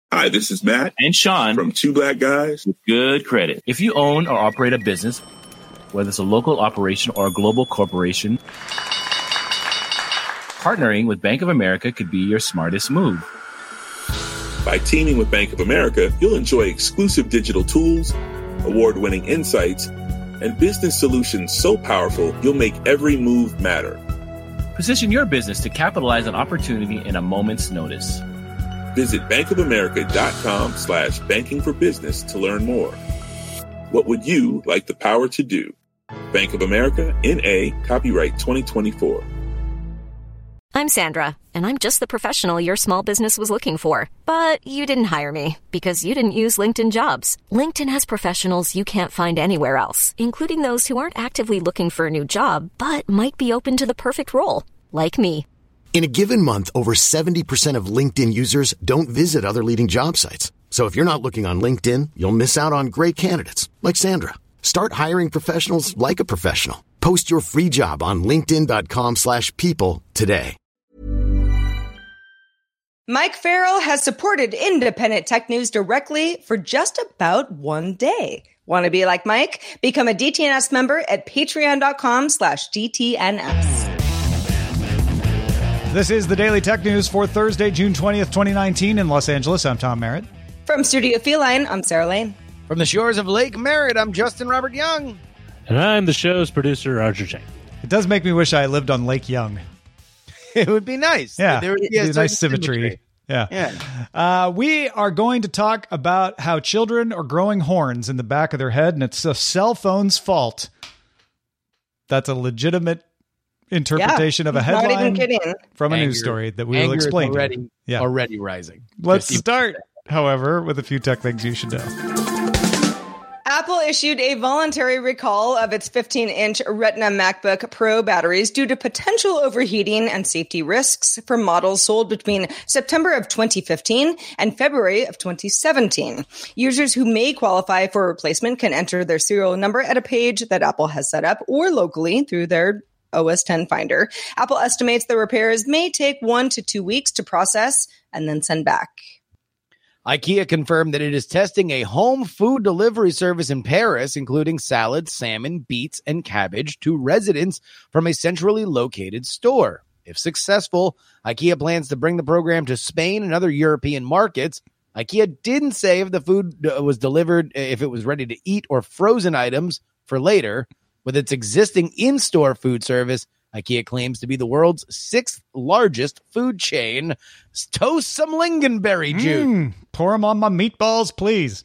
Hi, this is Matt and Sean from Two Black Guys with Good Credit. If you own or operate a business, whether it's a local operation or a global corporation, partnering with Bank of America could be your smartest move. By teaming with Bank of America, you'll enjoy exclusive digital tools, award-winning insights, and business solutions so powerful you'll make every move matter. Position your business to capitalize on opportunity in a moment's notice. Visit bankofamerica.com/banking for business to learn more. What would you like the power to do? Bank of America, N.A., copyright 2024. I'm Sandra, and I'm just the professional your small business was looking for. But you didn't hire me because you didn't use LinkedIn Jobs. LinkedIn has professionals you can't find anywhere else, including those who aren't actively looking for a new job, but might be open to the perfect role, like me. In a given month, over 70% of LinkedIn users don't visit other leading job sites. So if you're not looking on LinkedIn, you'll miss out on great candidates like Sandra. Start hiring professionals like a professional. Post your free job on linkedin.com/people today. Mike Farrell has supported independent tech news directly for just about 1 day. Want to be like Mike? Become a DTNS member at patreon.com/DTNS. This is the Daily Tech News for Thursday, June 20th, 2019 in Los Angeles. I'm Tom Merritt. From Studio Feline, I'm Sarah Lane. From the shores of Lake Merritt, I'm Justin Robert Young. And I'm the show's producer, Roger Chang. It does make me wish I lived on Lake Young. It would be nice. Yeah, there would be a nice symmetry. Yeah. We are going to talk about how children are growing horns in the back of their head, and it's a cell phone's fault. That's a legitimate interpretation of a headline from a news story that we will explain. Already rising. Let's start, however, with a few tech things you should know. Apple issued a voluntary recall of its 15-inch Retina MacBook Pro batteries due to potential overheating and safety risks for models sold between September of 2015 and February of 2017. Users who may qualify for a replacement can enter their serial number at a page that Apple has set up or locally through their OS X Finder. Apple estimates the repairs may take 1 to 2 weeks to process and then send back. IKEA confirmed that it is testing a home food delivery service in Paris, including salad, salmon, beets, and cabbage to residents from a centrally located store. If successful, IKEA plans to bring the program to Spain and other European markets. IKEA didn't say if the food was delivered, if it was ready to eat or frozen items for later. With its existing in-store food service, IKEA claims to be the world's 6th largest food chain. Toast some lingonberry juice. Pour them on my meatballs, please.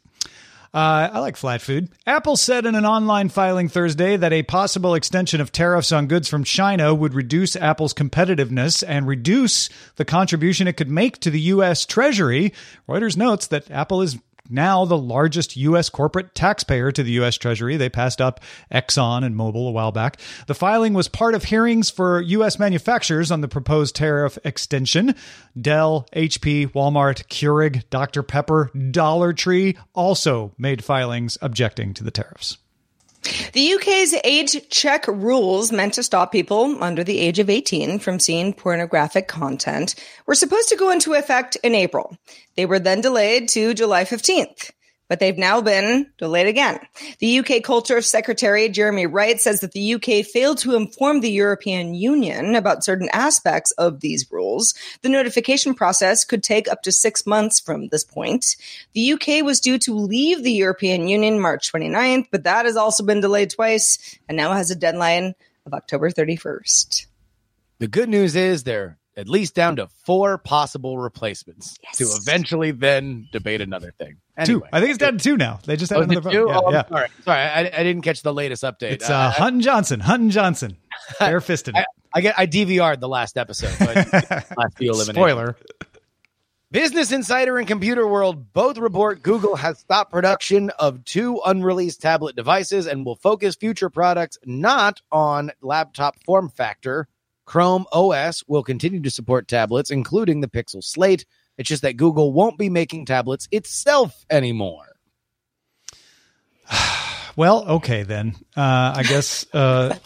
I like flat food. Apple said in an online filing Thursday that a possible extension of tariffs on goods from China would reduce Apple's competitiveness and reduce the contribution it could make to the U.S. Treasury. Reuters notes that Apple is now the largest U.S. corporate taxpayer to the U.S. Treasury. They passed up Exxon and Mobil a while back. The filing was part of hearings for U.S. manufacturers on the proposed tariff extension. Dell, HP, Walmart, Keurig, Dr. Pepper, Dollar Tree also made filings objecting to the tariffs. The UK's age check rules meant to stop people under the age of 18 from seeing pornographic content were supposed to go into effect in April. They were then delayed to July 15th. But they've now been delayed again. The UK Culture Secretary Jeremy Wright says that the UK failed to inform the European Union about certain aspects of these rules. The notification process could take up to 6 months from this point. The UK was due to leave the European Union March 29th, but that has also been delayed twice and now has a deadline of October 31st. The good news is they're at least down to 4 possible replacements to eventually then debate another thing. Anyway, 2. I think it's down to 2 now. They just had another vote. 2? Yeah, Sorry, I didn't catch the latest update. It's Hunt and Johnson. Bare-fisted it. I DVR'd the last episode. But last few eliminated. Spoiler. Business Insider and Computer World both report Google has stopped production of 2 unreleased tablet devices and will focus future products not on laptop form factor. Chrome OS will continue to support tablets, including the Pixel Slate. It's just that Google won't be making tablets itself anymore. Well, okay, then. I guess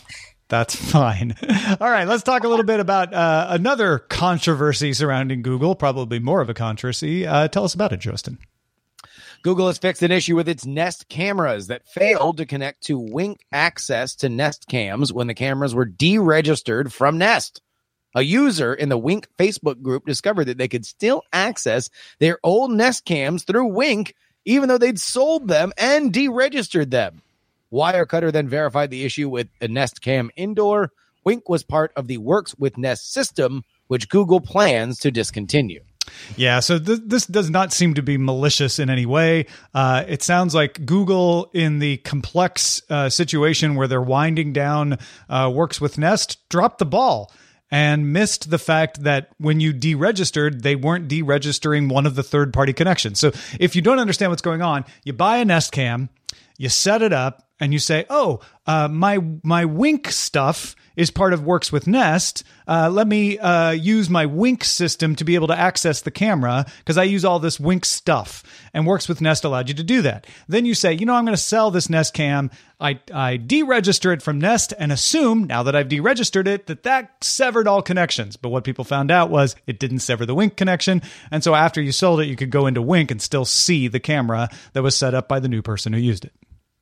That's fine. All right, let's talk a little bit about another controversy surrounding Google, probably more of a controversy. Tell us about it, Justin. Google has fixed an issue with its Nest cameras that failed to connect to Wink access to Nest cams when the cameras were deregistered from Nest. A user in the Wink Facebook group discovered that they could still access their old Nest cams through Wink, even though they'd sold them and deregistered them. Wirecutter then verified the issue with a Nest Cam Indoor. Wink was part of the Works with Nest system, which Google plans to discontinue. Yeah, so this does not seem to be malicious in any way. It sounds like Google, in the complex situation where they're winding down Works with Nest, dropped the ball and missed the fact that when you deregistered, they weren't deregistering one of the third-party connections. So if you don't understand what's going on, you buy a Nest Cam, you set it up, and you say, my Wink stuff is part of Works with Nest. Let me use my Wink system to be able to access the camera because I use all this Wink stuff. And Works with Nest allowed you to do that. Then you say, I'm going to sell this Nest Cam. I deregister it from Nest and assume, now that I've deregistered it, that severed all connections. But what people found out was it didn't sever the Wink connection. And so after you sold it, you could go into Wink and still see the camera that was set up by the new person who used it.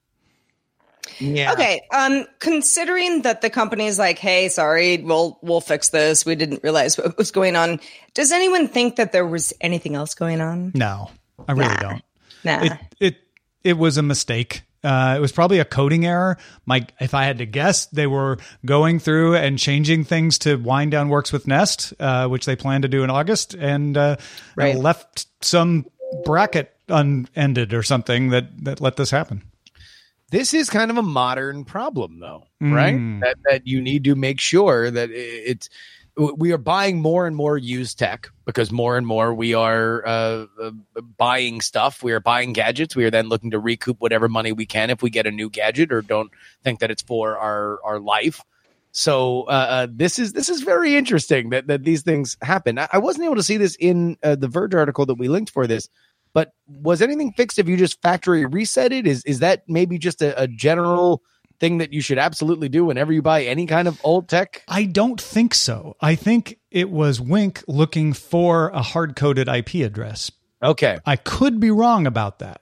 Yeah. Okay. Considering that the company's like, hey, sorry, we'll fix this. We didn't realize what was going on. Does anyone think that there was anything else going on? No, I really don't. Nah. It was a mistake. It was probably a coding error. If I had to guess, they were going through and changing things to wind down Works with Nest, which they plan to do in August, and left some bracket unended or something that let this happen. This is kind of a modern problem, though, right? That you need to make sure that we are buying more and more used tech because more and more we are buying stuff. We are buying gadgets. We are then looking to recoup whatever money we can if we get a new gadget or don't think that it's for our life. So this is very interesting that these things happen. I wasn't able to see this in the Verge article that we linked for this. But was anything fixed if you just factory reset it? Is that maybe just a general thing that you should absolutely do whenever you buy any kind of old tech? I don't think so. I think it was Wink looking for a hard-coded IP address. Okay. I could be wrong about that.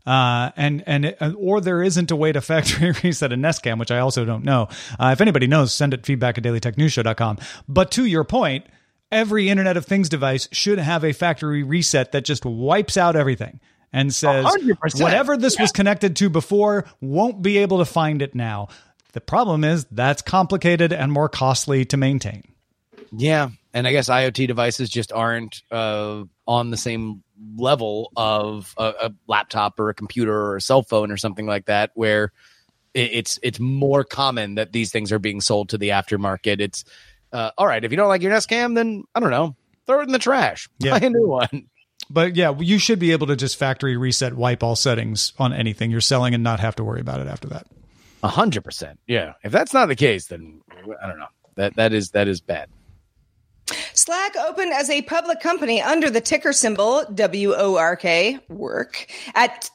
Or there isn't a way to factory reset a Nest Cam, which I also don't know. If anybody knows, send it feedback at dailytechnewsshow.com. But to your point, every Internet of Things device should have a factory reset that just wipes out everything and says 100%. Whatever this was connected to before won't be able to find it now. The problem is that's complicated and more costly to maintain. Yeah. And I guess IoT devices just aren't on the same level of a laptop or a computer or a cell phone or something like that, where it's more common that these things are being sold to the aftermarket. It's all right, if you don't like your Nest Cam, then, I don't know, throw it in the trash. Yeah. Buy a new one. But yeah, you should be able to just factory reset, wipe all settings on anything you're selling and not have to worry about it after that. 100%. Yeah. If that's not the case, then I don't know. That is bad. Slack opened as a public company under the ticker symbol WORK, work, at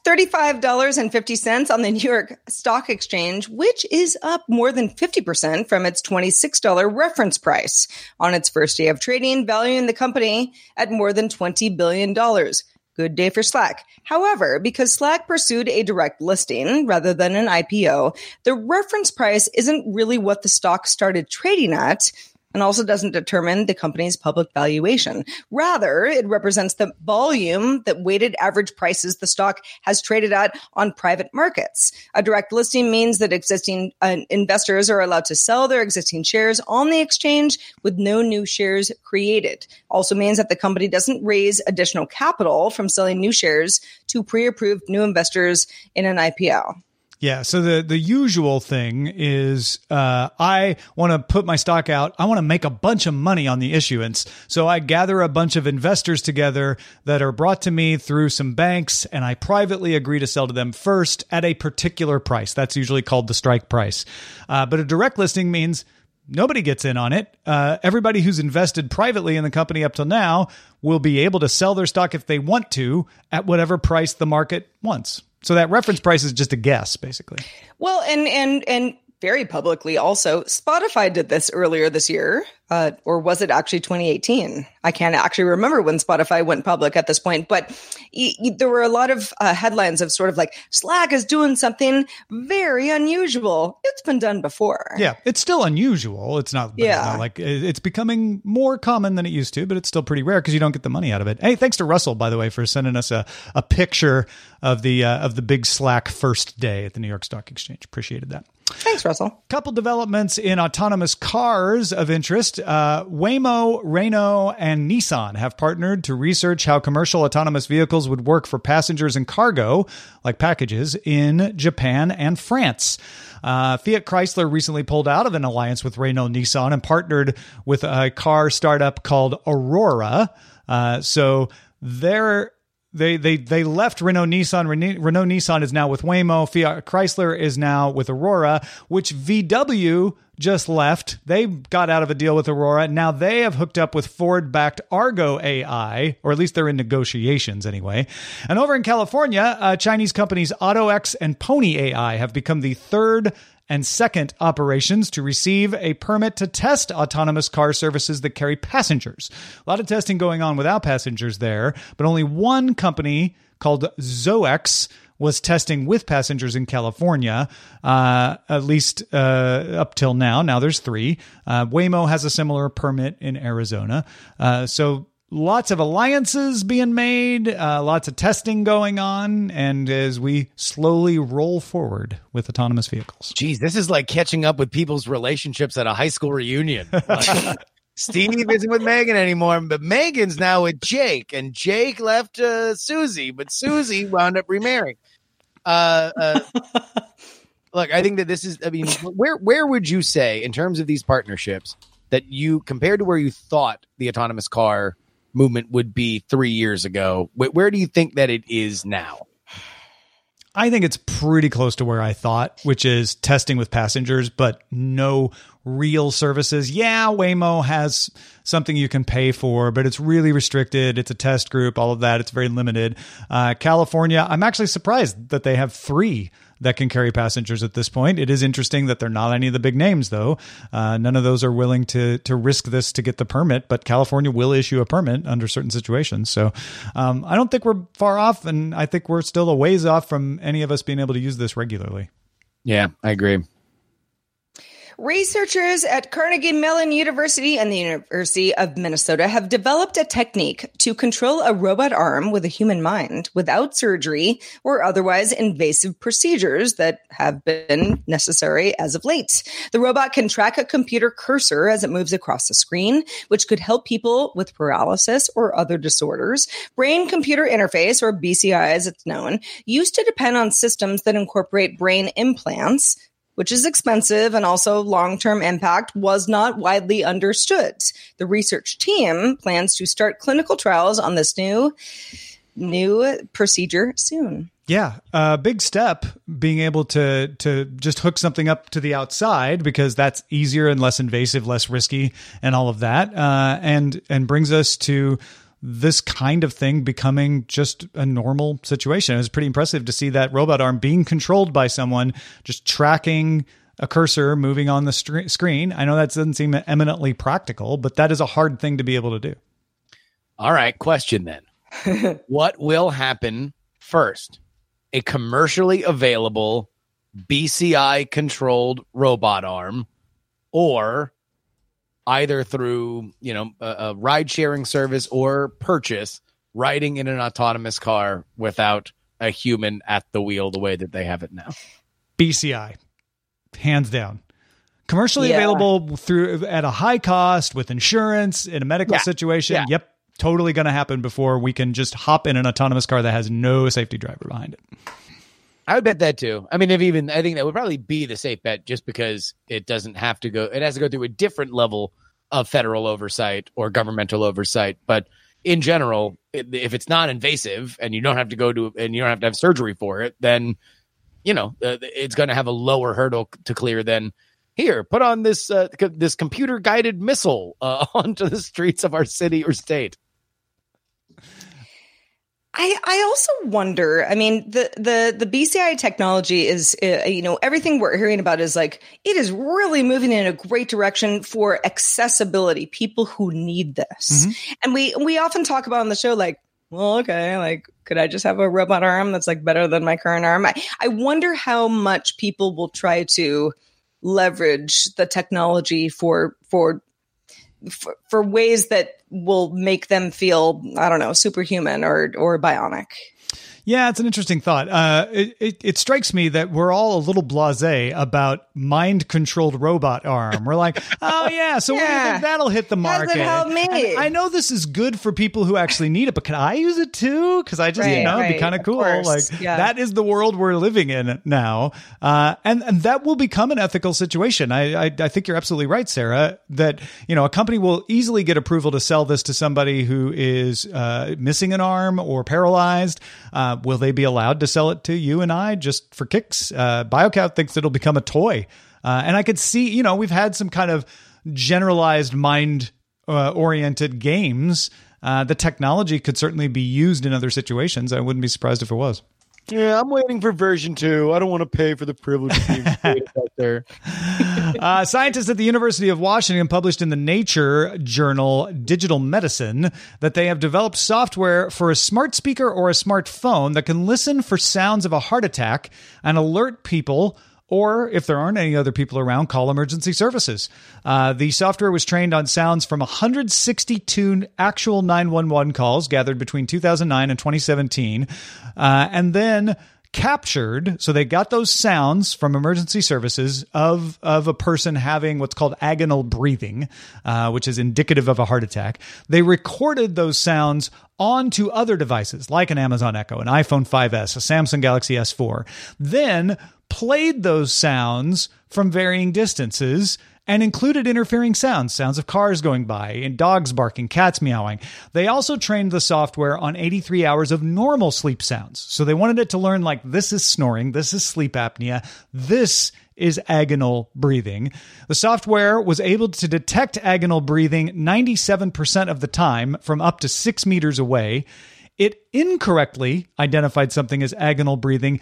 $35.50 on the New York Stock Exchange, which is up more than 50% from its $26 reference price on its first day of trading, valuing the company at more than $20 billion. Good day for Slack. However, because Slack pursued a direct listing rather than an IPO, the reference price isn't really what the stock started trading at, and also doesn't determine the company's public valuation. Rather, it represents the volume that weighted average prices the stock has traded at on private markets. A direct listing means that existing investors are allowed to sell their existing shares on the exchange with no new shares created. Also means that the company doesn't raise additional capital from selling new shares to pre-approved new investors in an IPO. Yeah, so the usual thing is I want to put my stock out. I want to make a bunch of money on the issuance. So I gather a bunch of investors together that are brought to me through some banks, and I privately agree to sell to them first at a particular price. That's usually called the strike price. But a direct listing means nobody gets in on it. Everybody who's invested privately in the company up till now will be able to sell their stock if they want to at whatever price the market wants. So that reference price is just a guess, basically. Well, and very publicly also. Spotify did this earlier this year, or was it actually 2018? I can't actually remember when Spotify went public at this point, but there were a lot of headlines of sort of like, Slack is doing something very unusual. It's been done before. Yeah, it's still unusual. It's not like it's becoming more common than it used to, but it's still pretty rare because you don't get the money out of it. Hey, thanks to Russell, by the way, for sending us a picture of the big Slack first day at the New York Stock Exchange. Appreciated that. Thanks, Russell. Couple developments in autonomous cars of interest. Waymo, Renault, and Nissan have partnered to research how commercial autonomous vehicles would work for passengers and cargo, like packages, in Japan and France. Fiat Chrysler recently pulled out of an alliance with Renault Nissan and partnered with a car startup called Aurora. They left Renault Nissan. Renault Nissan is now with Waymo. Fiat Chrysler is now with Aurora, which VW just left. They got out of a deal with Aurora. Now they have hooked up with Ford-backed Argo AI, or at least they're in negotiations anyway. And over in California, Chinese companies AutoX and Pony AI have become the third and second operations to receive a permit to test autonomous car services that carry passengers. A lot of testing going on without passengers there, but only one company called Zoex was testing with passengers in California, at least up till now. Now there's three. Waymo has a similar permit in Arizona. So lots of alliances being made, lots of testing going on, and as we slowly roll forward with autonomous vehicles. Geez, this is like catching up with people's relationships at a high school reunion. Like, Steve isn't with Megan anymore, but Megan's now with Jake, and Jake left Susie, but Susie wound up remarrying. Look, I think that this is, I mean, where would you say in terms of these partnerships that you, compared to where you thought the autonomous car movement would be 3 years ago, where do you think that it is now? I think it's pretty close to where I thought, which is testing with passengers, but no real services. Yeah, Waymo has something you can pay for, but it's really restricted. It's a test group, all of that. It's very limited. California, I'm actually surprised that they have 3 that can carry passengers at this point. It is interesting that they're not any of the big names, though. None of those are willing to risk this to get the permit, but California will issue a permit under certain situations. So I don't think we're far off, and I think we're still a ways off from any of us being able to use this regularly. Yeah, I agree. Researchers at Carnegie Mellon University and the University of Minnesota have developed a technique to control a robot arm with a human mind without surgery or otherwise invasive procedures that have been necessary as of late. The robot can track a computer cursor as it moves across the screen, which could help people with paralysis or other disorders. Brain-computer interface, or BCI as it's known, used to depend on systems that incorporate brain implants, which is expensive and also long-term impact was not widely understood. The research team plans to start clinical trials on this new procedure soon. Yeah, a big step being able to just hook something up to the outside, because that's easier and less invasive, less risky, and all of that, and brings us to this kind of thing becoming just a normal situation. It was pretty impressive to see that robot arm being controlled by someone, just tracking a cursor moving on the screen. I know that doesn't seem eminently practical, but that is a hard thing to be able to do. All right, question then. What will happen first? A commercially available BCI-controlled robot arm, or either through, a ride-sharing service or purchase, riding in an autonomous car without a human at the wheel the way that they have it now? BCI, hands down. Commercially available at a high cost with insurance in a medical situation. Yeah. Yep, totally going to happen before we can just hop in an autonomous car that has no safety driver behind it. I would bet that too. I mean, I think that would probably be the safe bet, just because it doesn't have to go. It has to go through a different level of federal oversight or governmental oversight. But in general, if it's not invasive and you don't have to and you don't have to have surgery for it, then it's going to have a lower hurdle to clear than here. Put on this computer guided missile onto the streets of our city or state. I also wonder, I mean, the BCI technology is, everything we're hearing about is like, it is really moving in a great direction for accessibility, people who need this. Mm-hmm. And we often talk about on the show, like, well, okay, like, could I just have a robot arm that's like better than my current arm? I wonder how much people will try to leverage the technology for ways that will make them feel, I don't know, superhuman or bionic. Yeah, it's an interesting thought. It strikes me that we're all a little blasé about mind-controlled robot arm. We're like, oh yeah, so when do you think that'll hit the market? Hasn't helped me. I know this is good for people who actually need it, but can I use it too? Because I just, it'd be kind of cool. Like that is the world we're living in now, and that will become an ethical situation. I think you're absolutely right, Sarah. That a company will easily get approval to sell this to somebody who is missing an arm or paralyzed. Will they be allowed to sell it to you and I just for kicks? BioCow thinks it'll become a toy. And I could see, we've had some kind of generalized mind-oriented games. The technology could certainly be used in other situations. I wouldn't be surprised if it was. Yeah, I'm waiting for version 2. I don't want to pay for the privilege of being out there. Scientists at the University of Washington published in the Nature journal Digital Medicine that they have developed software for a smart speaker or a smartphone that can listen for sounds of a heart attack and alert people, or if there aren't any other people around, call emergency services. The software was trained on sounds from 162 actual 911 calls gathered between 2009 and 2017, and then captured. So they got those sounds from emergency services of a person having what's called agonal breathing, which is indicative of a heart attack. They recorded those sounds onto other devices like an Amazon Echo, an iPhone 5S, a Samsung Galaxy S4, then played those sounds from varying distances and included interfering sounds of cars going by and dogs barking, cats meowing. They also trained the software on 83 hours of normal sleep sounds. So they wanted it to learn like this is snoring, this is sleep apnea, this is agonal breathing. The software was able to detect agonal breathing 97% of the time from up to 6 meters away. It incorrectly identified something as agonal breathing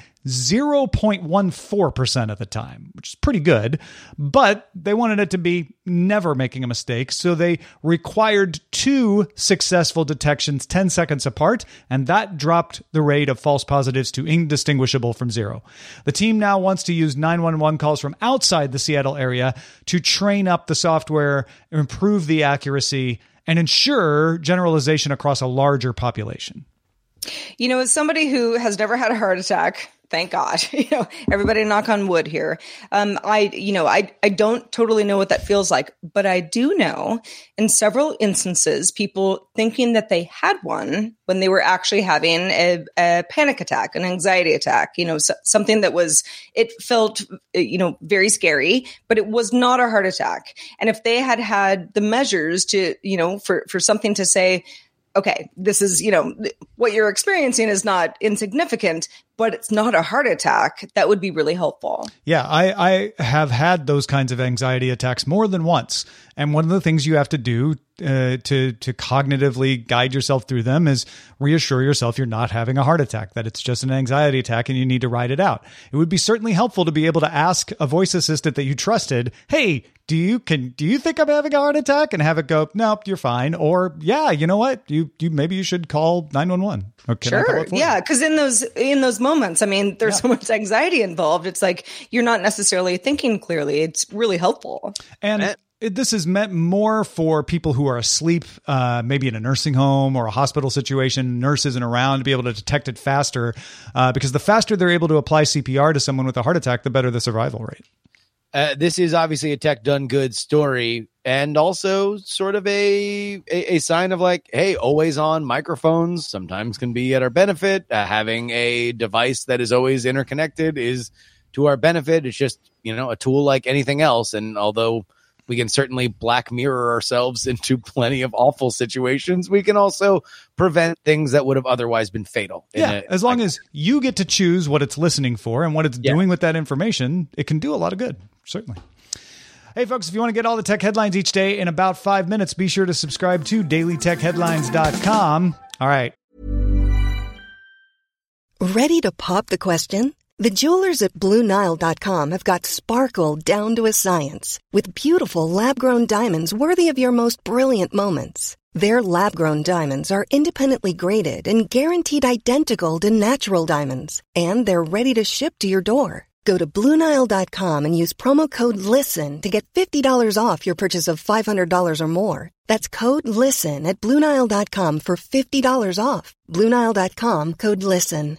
0.14% of the time, which is pretty good, but they wanted it to be never making a mistake, so they required 2 successful detections 10 seconds apart, and that dropped the rate of false positives to indistinguishable from 0. The team now wants to use 911 calls from outside the Seattle area to train up the software, improve the accuracy, and ensure generalization across a larger population. As somebody who has never had a heart attack, thank God, everybody knock on wood here. I don't totally know what that feels like, but I do know in several instances, people thinking that they had one when they were actually having a panic attack, an anxiety attack, something that it felt, very scary, but it was not a heart attack. And if they had the measures to, for something to say, okay, this is, what you're experiencing is not insignificant, but it's not a heart attack, that would be really helpful. Yeah, I have had those kinds of anxiety attacks more than once. And one of the things you have to do to cognitively guide yourself through them is reassure yourself you're not having a heart attack, that it's just an anxiety attack and you need to ride it out. It would be certainly helpful to be able to ask a voice assistant that you trusted, hey, do you think I'm having a heart attack? And have it go, nope, you're fine. Or, yeah, you know what? Maybe you should call 911. Sure. Yeah. Because in those moments, I mean, there's so much anxiety involved. It's like you're not necessarily thinking clearly. It's really helpful. And this is meant more for people who are asleep, maybe in a nursing home or a hospital situation. Nurse isn't around to be able to detect it faster, because the faster they're able to apply CPR to someone with a heart attack, the better the survival rate. This is obviously a tech done good story, and also sort of a sign of like, hey, always on microphones sometimes can be at our benefit. Having a device that is always interconnected is to our benefit. It's just, a tool like anything else. And although we can certainly black mirror ourselves into plenty of awful situations, we can also prevent things that would have otherwise been fatal. Yeah, as long as you get to choose what it's listening for and what it's doing with that information, it can do a lot of good, certainly. Hey, folks, if you want to get all the tech headlines each day in about 5 minutes, be sure to subscribe to dailytechheadlines.com. All right. Ready to pop the question? The jewelers at BlueNile.com have got sparkle down to a science with beautiful lab-grown diamonds worthy of your most brilliant moments. Their lab-grown diamonds are independently graded and guaranteed identical to natural diamonds, and they're ready to ship to your door. Go to BlueNile.com and use promo code LISTEN to get $50 off your purchase of $500 or more. That's code LISTEN at BlueNile.com for $50 off. BlueNile.com, code LISTEN.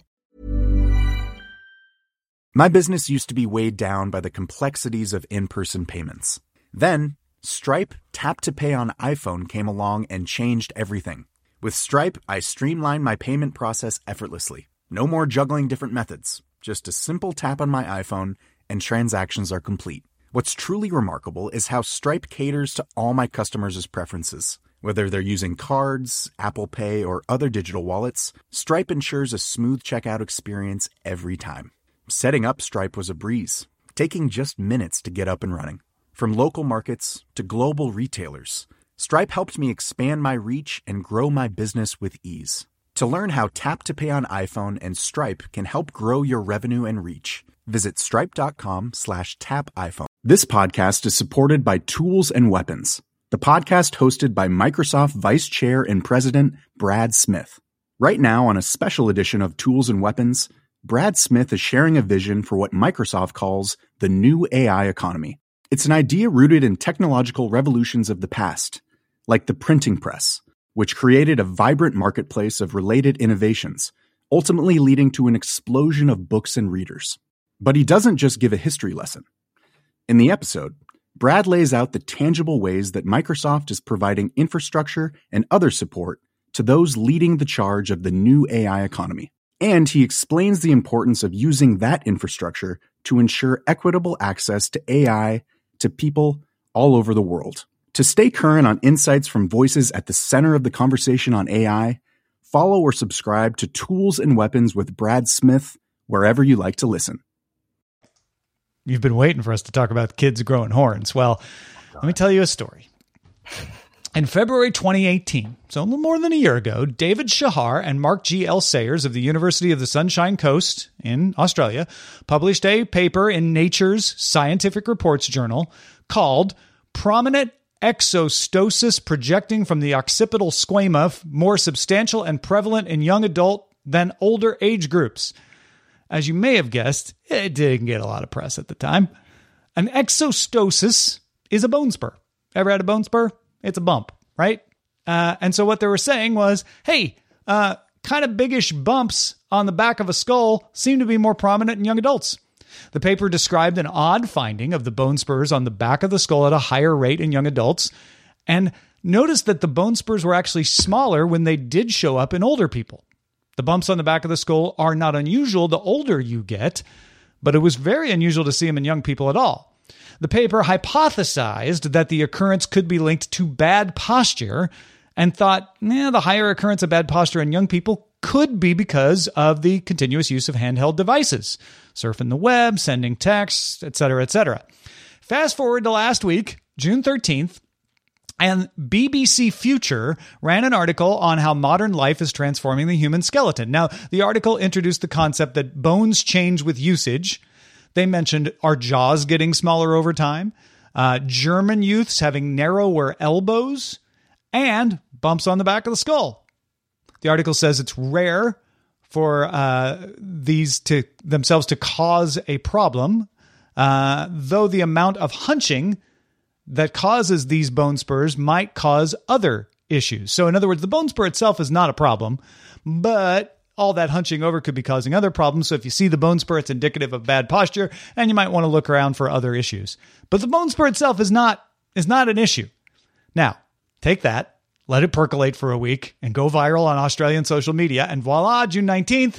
My business used to be weighed down by the complexities of in-person payments. Then, Stripe Tap to Pay on iPhone came along and changed everything. With Stripe, I streamlined my payment process effortlessly. No more juggling different methods. Just a simple tap on my iPhone and transactions are complete. What's truly remarkable is how Stripe caters to all my customers' preferences. Whether they're using cards, Apple Pay, or other digital wallets, Stripe ensures a smooth checkout experience every time. Setting up Stripe was a breeze, taking just minutes to get up and running. From local markets to global retailers, Stripe helped me expand my reach and grow my business with ease. To learn how Tap to Pay on iPhone and Stripe can help grow your revenue and reach, visit stripe.com/tapiphone. This podcast is supported by Tools and Weapons, the podcast hosted by Microsoft Vice Chair and President Brad Smith. Right now, on a special edition of Tools and Weapons, Brad Smith is sharing a vision for what Microsoft calls the new AI economy. It's an idea rooted in technological revolutions of the past, like the printing press, which created a vibrant marketplace of related innovations, ultimately leading to an explosion of books and readers. But he doesn't just give a history lesson. In the episode, Brad lays out the tangible ways that Microsoft is providing infrastructure and other support to those leading the charge of the new AI economy. And he explains the importance of using that infrastructure to ensure equitable access to AI to people all over the world. To stay current on insights from voices at the center of the conversation on AI, follow or subscribe to Tools and Weapons with Brad Smith wherever you like to listen. You've been waiting for us to talk about kids growing horns. Well, let me tell you a story. In February 2018, so a little more than a year ago, David Shahar and Mark G. L. Sayers of the University of the Sunshine Coast in Australia published a paper in Nature's Scientific Reports journal called Prominent Exostosis Projecting from the Occipital Squama, More Substantial and Prevalent in Young Adult Than Older Age Groups. As you may have guessed, it didn't get a lot of press at the time. An exostosis is a bone spur. Ever had a bone spur? It's a bump, right? And so what they were saying was, hey, kind of biggish bumps on the back of a skull seem to be more prominent in young adults. The paper described an odd finding of the bone spurs on the back of the skull at a higher rate in young adults, and noticed that the bone spurs were actually smaller when they did show up in older people. The bumps on the back of the skull are not unusual the older you get, but it was very unusual to see them in young people at all. The paper hypothesized that the occurrence could be linked to bad posture and thought, the higher occurrence of bad posture in young people could be because of the continuous use of handheld devices, surfing the web, sending texts, etc., etc. Fast forward to last week, June 13th, and BBC Future ran an article on how modern life is transforming the human skeleton. Now, the article introduced the concept that bones change with usage. They mentioned our jaws getting smaller over time, German youths having narrower elbows, and bumps on the back of the skull. The article says it's rare for these to themselves to cause a problem, though the amount of hunching that causes these bone spurs might cause other issues. So in other words, the bone spur itself is not a problem, but all that hunching over could be causing other problems. So if you see the bone spur, it's indicative of bad posture, and you might want to look around for other issues. But the bone spur itself is not an issue. Now, take that, let it percolate for a week, and go viral on Australian social media, and voila, June 19th,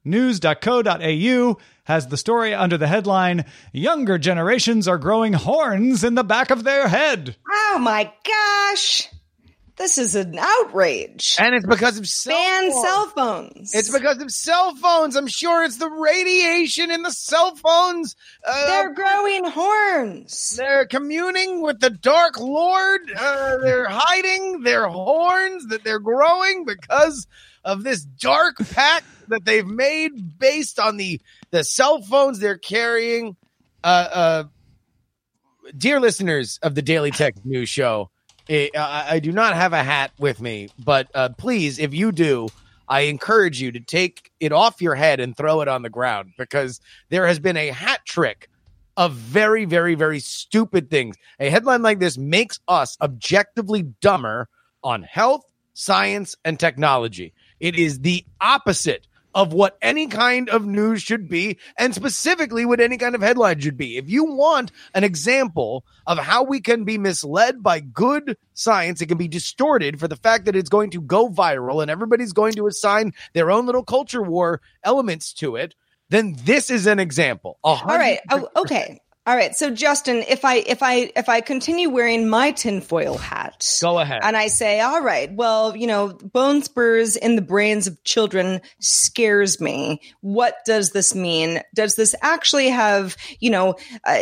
news.co.au has the story under the headline, Younger Generations Are Growing Horns in the Back of Their Head. Oh my gosh. This is an outrage. And it's because of cell phones. It's because of cell phones. I'm sure it's the radiation in the cell phones. They're growing horns. They're communing with the Dark Lord. They're hiding their horns that they're growing because of this dark pact that they've made based on the cell phones they're carrying. Dear listeners of the Daily Tech News Show, I do not have a hat with me, but please, if you do, I encourage you to take it off your head and throw it on the ground, because there has been a hat trick of very, very, very stupid things. A headline like this makes us objectively dumber on health, science, and technology. It is the opposite of what any kind of news should be, and specifically what any kind of headline should be. If you want an example of how we can be misled by good science, it can be distorted for the fact that it's going to go viral and everybody's going to assign their own little culture war elements to it, then this is an example. 100%. All right. Oh, okay. All right. So Justin, if I continue wearing my tinfoil hat, go ahead. And I say, all right, well, bone spurs in the brains of children scares me. What does this mean? Does this actually have, does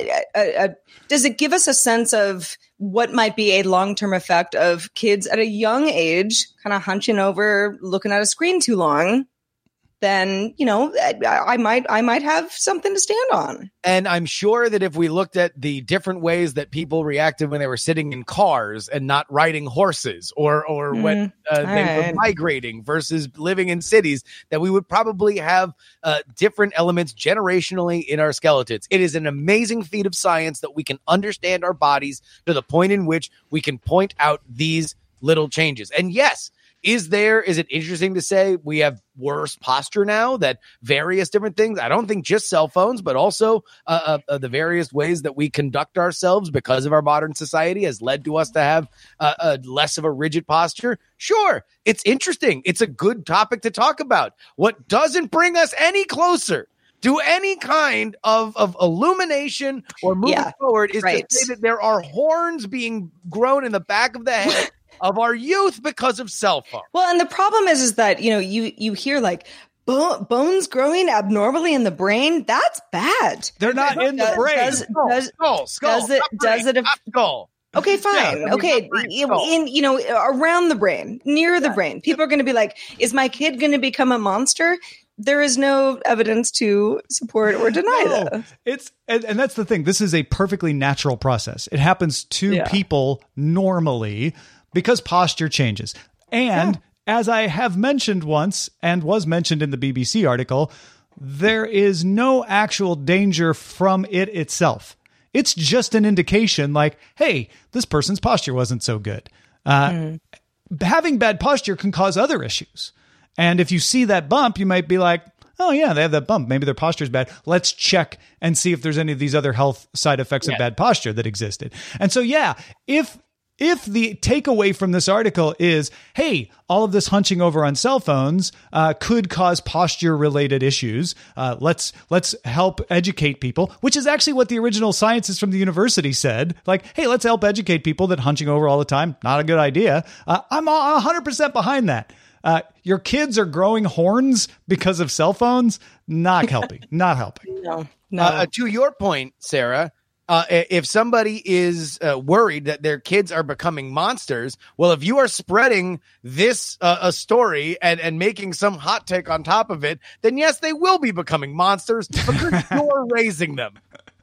it give us a sense of what might be a long-term effect of kids at a young age kind of hunching over, looking at a screen too long? Then, I might have something to stand on. And I'm sure that if we looked at the different ways that people reacted when they were sitting in cars and not riding horses, or when they were migrating versus living in cities, that we would probably have different elements generationally in our skeletons. It is an amazing feat of science that we can understand our bodies to the point in which we can point out these little changes. And yes, is it interesting to say we have worse posture now, that various different things? I don't think just cell phones, but also the various ways that we conduct ourselves because of our modern society has led to us to have less of a rigid posture. Sure, it's interesting. It's a good topic to talk about. What doesn't bring us any closer to any kind of illumination or moving forward is to say that there are horns being grown in the back of the head of our youth because of cell phones. Well, and the problem is that, you hear like bones growing abnormally in the brain. That's bad. They're not in the brain. Skull. Okay, fine. Around the brain, near the brain. People are going to be like, is my kid going to become a monster? There is no evidence to support or deny that. And that's the thing. This is a perfectly natural process. It happens to people normally because posture changes. And as I have mentioned once, and was mentioned in the BBC article, there is no actual danger from it itself. It's just an indication like, hey, this person's posture wasn't so good. Having bad posture can cause other issues. And if you see that bump, you might be like, oh yeah, they have that bump. Maybe their posture is bad. Let's check and see if there's any of these other health side effects of bad posture that existed. And so, if the takeaway from this article is, hey, all of this hunching over on cell phones could cause posture-related issues, let's help educate people, which is actually what the original scientists from the university said. Like, hey, let's help educate people that hunching over all the time, not a good idea. I'm 100% behind that. Your kids are growing horns because of cell phones, not helping. Not helping. No. To your point, Sarah, if somebody is worried that their kids are becoming monsters, well, if you are spreading this a story and making some hot take on top of it, then yes, they will be becoming monsters because you're raising them.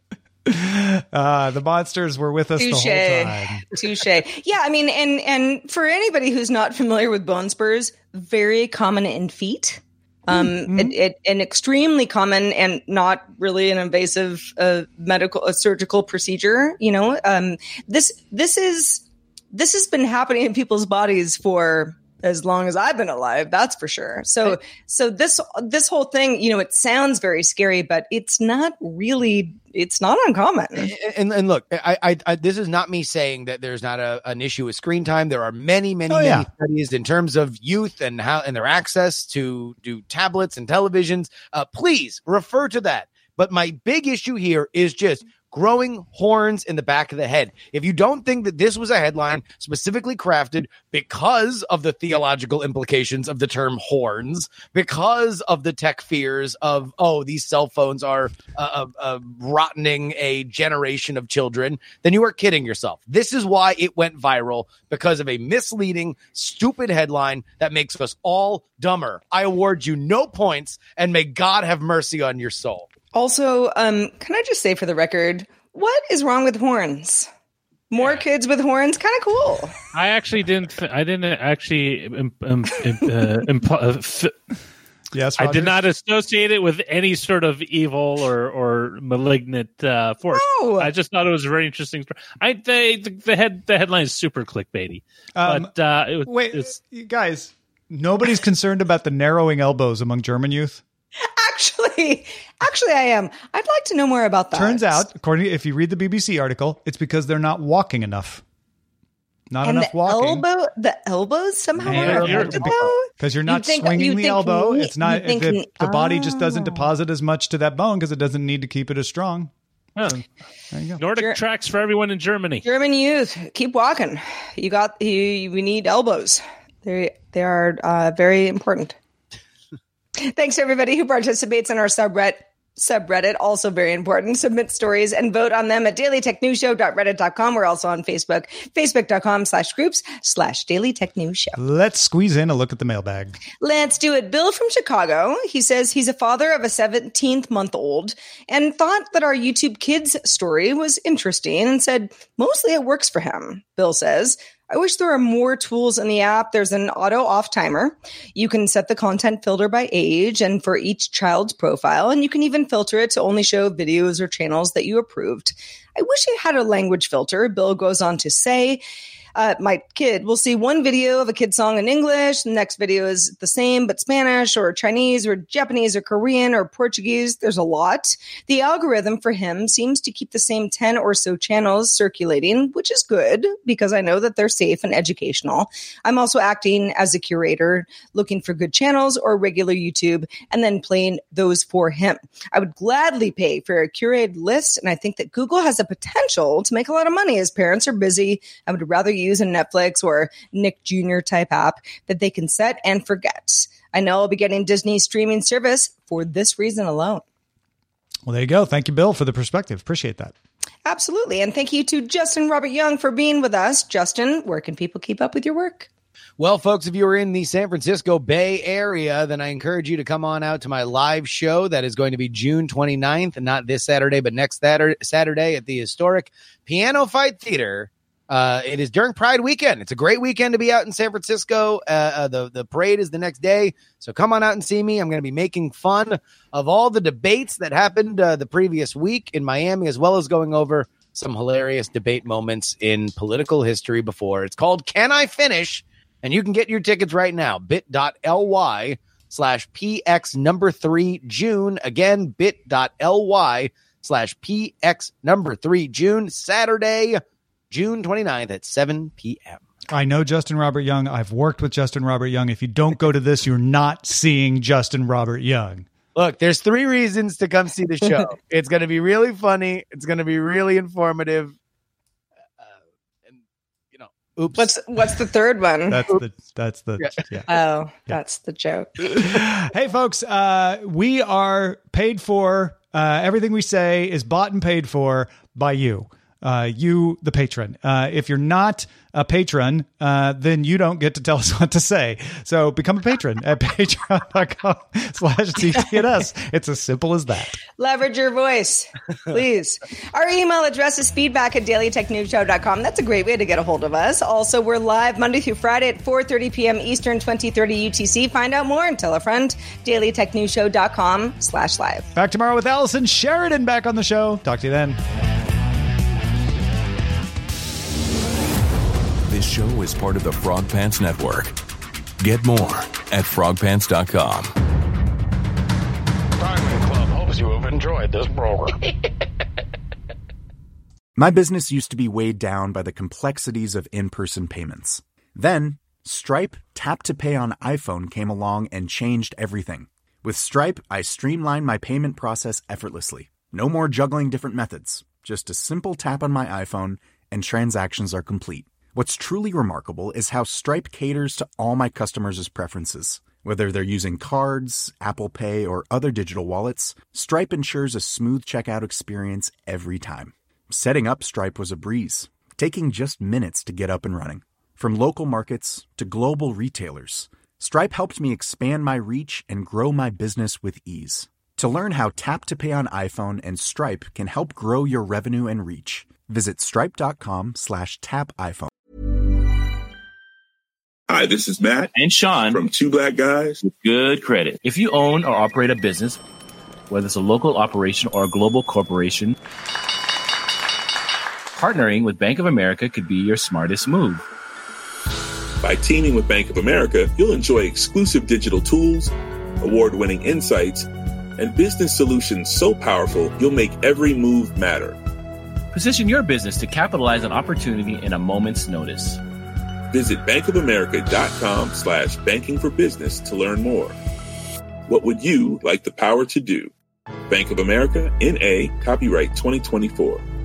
The monsters were with us the whole time. Touche. Yeah, I mean, and for anybody who's not familiar with bone spurs, very common in feet. An extremely common and not really an invasive surgical procedure. This has been happening in people's bodies for as long as I've been alive. That's for sure. So this whole thing, it sounds very scary, but it's not uncommon. And look, I this is not me saying that there's not an issue with screen time. There are many studies in terms of youth and their access to tablets and televisions. Please refer to that. But my big issue here is just growing horns in the back of the head. If you don't think that this was a headline specifically crafted because of the theological implications of the term horns, because of the tech fears of, these cell phones are rottening a generation of children, then you are kidding yourself. This is why it went viral, because of a misleading, stupid headline that makes us all dumber. I award you no points, and may God have mercy on your soul. Also, can I just say for the record, what is wrong with horns? More kids with horns, kind of cool. I actually didn't. Yes, I did not associate it with any sort of evil or malignant force. No. I just thought it was a very interesting. The headline is super clickbaity. Guys, nobody's concerned about the narrowing elbows among German youth. Actually, I am. I'd like to know more about that. Turns out, if you read the BBC article, it's because they're not walking enough. Not enough walking. The elbows somehow are because you're not swinging the elbow. It's not the body just doesn't deposit as much to that bone because it doesn't need to keep it as strong. Oh. There you go. Nordic tracks for everyone in Germany. German youth, keep walking. We need elbows. They are very important. Thanks to everybody who participates in our subreddit, also very important. Submit stories and vote on them at dailytechnewsshow.reddit.com. We're also on Facebook, facebook.com/groups/dailytechnewsshow. Let's squeeze in a look at the mailbag. Let's do it. Bill from Chicago. He says he's a father of a 17-month-old and thought that our YouTube Kids story was interesting and said mostly it works for him. Bill says, I wish there were more tools in the app. There's an auto off timer. You can set the content filter by age and for each child's profile, and you can even filter it to only show videos or channels that you approved. I wish it had a language filter. Bill goes on to say, my kid will see one video of a kid song in English. The next video is the same, but Spanish or Chinese or Japanese or Korean or Portuguese. There's a lot. The algorithm for him seems to keep the same 10 or so channels circulating, which is good because I know that they're safe and educational. I'm also acting as a curator, looking for good channels or regular YouTube and then playing those for him. I would gladly pay for a curated list, and I think that Google has the potential to make a lot of money as parents are busy. I would rather use a Netflix or Nick Jr. type app that they can set and forget. I know I'll be getting Disney streaming service for this reason alone. Well, there you go. Thank you, Bill, for the perspective. Appreciate that. Absolutely. And thank you to Justin Robert Young for being with us. Justin, where can people keep up with your work? Well, folks, if you are in the San Francisco Bay Area, then I encourage you to come on out to my live show that is going to be June 29th, and not this Saturday, but next Saturday at the historic Piano Fight Theater. It is during Pride weekend. It's a great weekend to be out in San Francisco. The parade is the next day. So come on out and see me. I'm going to be making fun of all the debates that happened the previous week in Miami, as well as going over some hilarious debate moments in political history before. It's called Can I Finish? And you can get your tickets right now. bit.ly/PX3June. Again, bit.ly/PX3June. Saturday, June 29th at 7 p.m. I know Justin Robert Young. I've worked with Justin Robert Young. If you don't go to this, you're not seeing Justin Robert Young. Look, there's 3 reasons to come see the show. It's going to be really funny. It's going to be really informative. Oops. What's the third one? That's the joke. Hey, folks, we are paid for. Everything we say is bought and paid for by you. You, the patron. If you're not a patron, then you don't get to tell us what to say. So become a patron at patreon.com/TTNS. It's as simple as that. Leverage your voice, please. Our email address is feedback@dailytechnewsshow.com. That's a great way to get a hold of us. Also, we're live Monday through Friday at 4:30 p.m. Eastern, 2030 UTC. Find out more and tell a friend. dailytechnewsshow.com/live. Back tomorrow with Allison Sheridan back on the show. Talk to you then. This show is part of the Frog Pants Network. Get more at frogpants.com. Diamond Club hopes you have enjoyed this program. My business used to be weighed down by the complexities of in-person payments. Then, Stripe Tap to Pay on iPhone came along and changed everything. With Stripe, I streamlined my payment process effortlessly. No more juggling different methods. Just a simple tap on my iPhone and transactions are complete. What's truly remarkable is how Stripe caters to all my customers' preferences. Whether they're using cards, Apple Pay, or other digital wallets, Stripe ensures a smooth checkout experience every time. Setting up Stripe was a breeze, taking just minutes to get up and running. From local markets to global retailers, Stripe helped me expand my reach and grow my business with ease. To learn how Tap to Pay on iPhone and Stripe can help grow your revenue and reach, visit stripe.com/tapiphone. Hi, this is Matt and Sean from Two Black Guys with Good Credit. If you own or operate a business, whether it's a local operation or a global corporation, partnering with Bank of America could be your smartest move. By teaming with Bank of America, you'll enjoy exclusive digital tools, award-winning insights, and business solutions so powerful you'll make every move matter. Position your business to capitalize on opportunity in a moment's notice. Visit bankofamerica.com/banking for business to learn more. What would you like the power to do? Bank of America, N.A., copyright 2024.